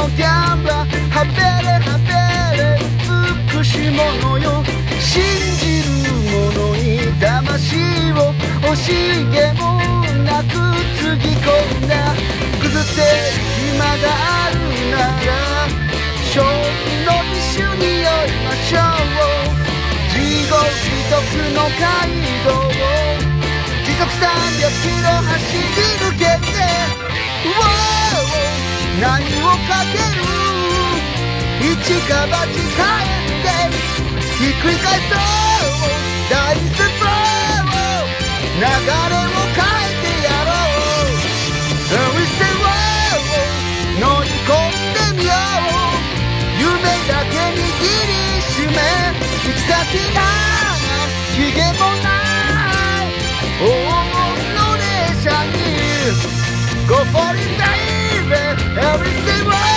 のギャンブラーはべれはべれ美しいものよ信じる者に魂を惜しげもなくつぎ込んだくずって暇があるなら勝利の美酒に酔いましょう地獄一つの街道を時速300キロ走り抜けて何をかける一か八かえてひっくり返そう大スロー流れを変えてやろう We say wow 乗り込んでみよう夢だけ握りしめ行き先なん期限もない黄金の列車に Go for it baby Everything wow